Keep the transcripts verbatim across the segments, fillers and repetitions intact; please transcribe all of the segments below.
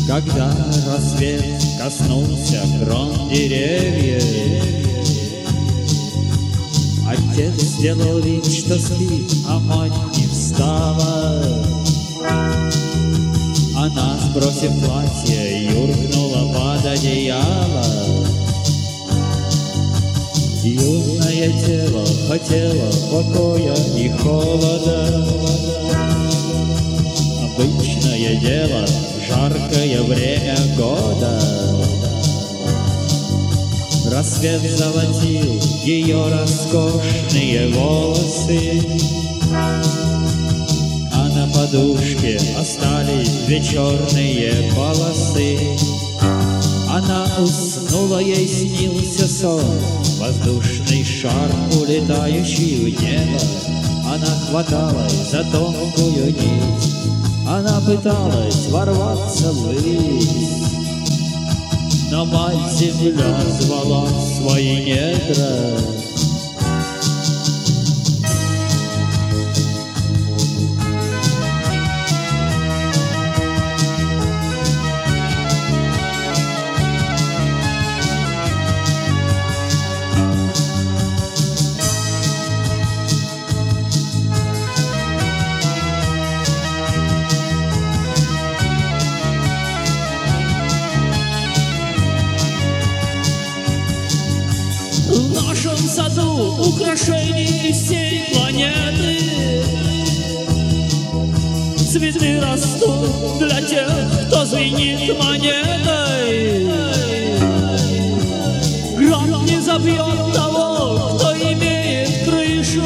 Когда рассвет коснулся крон деревьев, отец сделал вид, что спит, а мать не встала. Она, сбросив платье, юркнула под одеяло. Юное тело хотело покоя и холода. Обычное дело, жаркое время года. Рассвет золотил ее роскошные волосы, а на подушке остались две черные полосы. Она уснула, ей снился сон, воздушный шар, улетающий в небо. Она хваталась за тонкую нить, она пыталась ворваться ввысь, но мать-земля звала в свои недра. В нашем саду украшений всей планеты. Цветы растут для тех, кто звенит монетой. Гром не забьет того, кто имеет крышу.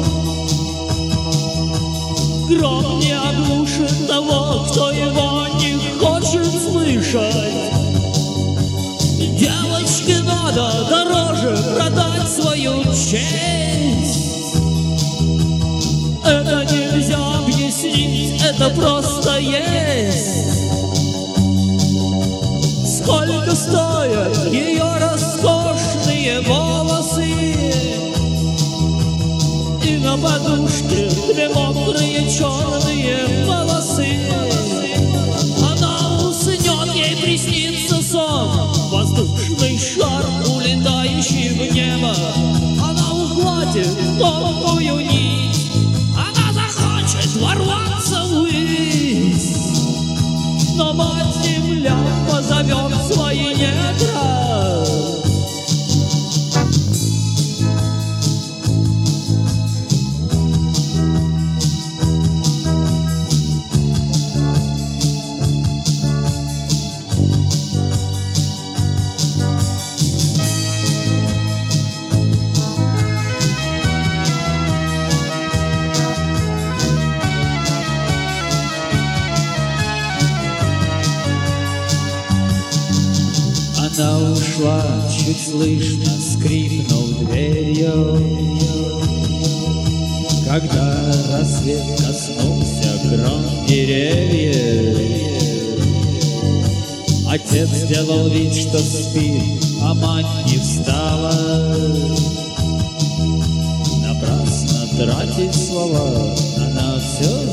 Гром не оглушит того, кто его не хочет слышать. Девочке надо дороже продать свою честь. Это нельзя объяснить, это просто есть. Сколько стоят ее роскошные волосы, и на подушке две мокрые черные волосы. Она уснет, ей приснится сон, воздушный шар, улетающий в небо. Она ухватит тонкую нить, она захочет ворваться ввысь, но мать-земля позовет в свои недра. Она ушла, чуть слышно скрипнув дверью. Когда рассвет коснулся крон деревьев, отец сделал вид, что спит, а мать не встала. Напрасно тратить слова, она все